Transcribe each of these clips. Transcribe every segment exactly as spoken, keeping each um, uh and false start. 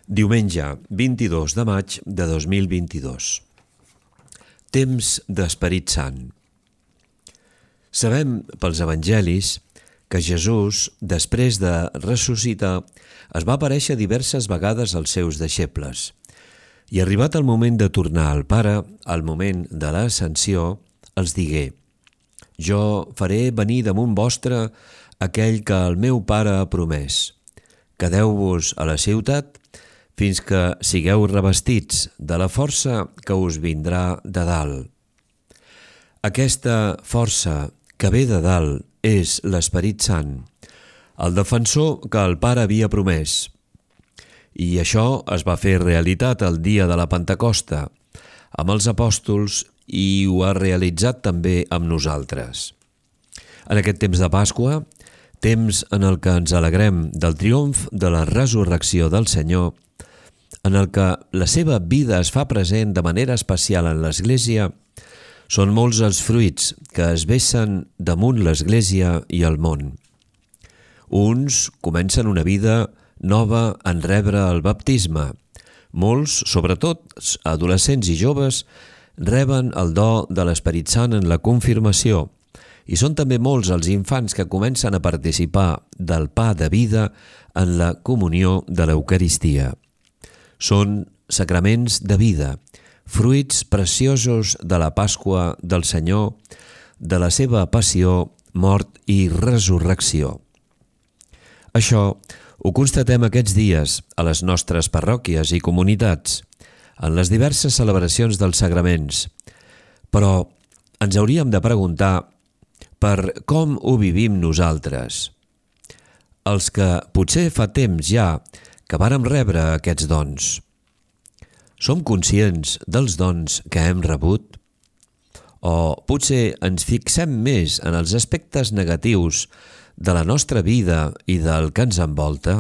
Diumenge, vint-i-dos de maig de dos mil vint-i-dos. Temps d'Esperit Sant. Sabem pels evangelis que Jesús, després de ressuscitar, es va aparèixer diverses vegades als seus deixebles. I arribat el moment de tornar al Pare, al moment de l'ascensió, els digué: «Jo faré venir damunt vostre aquell que el meu Pare ha promès. Quedeu-vos a la ciutat fins que sigueu revestits de la força que us vindrà de dalt». Aquesta força que ve de dalt és l'Esperit Sant, el defensor que el Pare havia promès. I això es va fer realitat el dia de la Pentecosta, amb els apòstols, i ho ha realitzat també amb nosaltres. En aquest temps de Pasqua, temps en el que ens alegrem del triomf de la resurrecció del Senyor, en el que la seva vida es fa present de manera especial en l'Església, són molts els fruits que es vessen damunt l'Església i el món. Uns comencen una vida nova en rebre el baptisme. Molts, sobretot adolescents i joves, reben el do de l'Esperit Sant en la confirmació, i són també molts els infants que comencen a participar del pa de vida en la comunió de l'Eucaristia. Són sacraments de vida, fruits preciosos de la Pasqua del Senyor, de la seva passió, mort i resurrecció. Això ho constatem aquests dies a les nostres parròquies i comunitats, en les diverses celebracions dels sagraments, però ens hauríem de preguntar per com ho vivim nosaltres, els que potser fa temps ja que vàrem rebre aquests dons. Som conscients dels dons que hem rebut? O potser ens fixem més en els aspectes negatius de la nostra vida i del que ens envolta?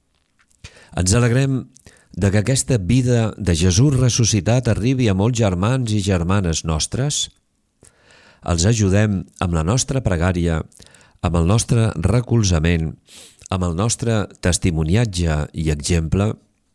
Ens alegrem de que aquesta vida de Jesús ressuscitat arribi a molts germans i germanes nostres? Els ajudem amb la nostra pregària, amb el nostre recolzament, amb el nostre testimoniatge i exemple?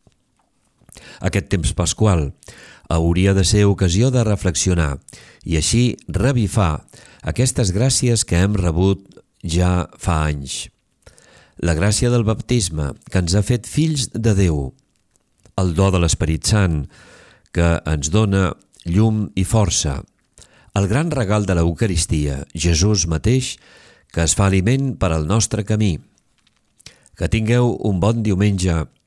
Aquest temps pasqual hauria de ser ocasió de reflexionar i així revifar aquestes gràcies que hem rebut ja fa anys. La gràcia del baptisme, que ens ha fet fills de Déu, el do de l'Esperit Sant, que ens dona llum i força, el gran regal de l'Eucaristia, Jesús mateix, que es fa aliment per al nostre camí. Que tingueu un bon diumenge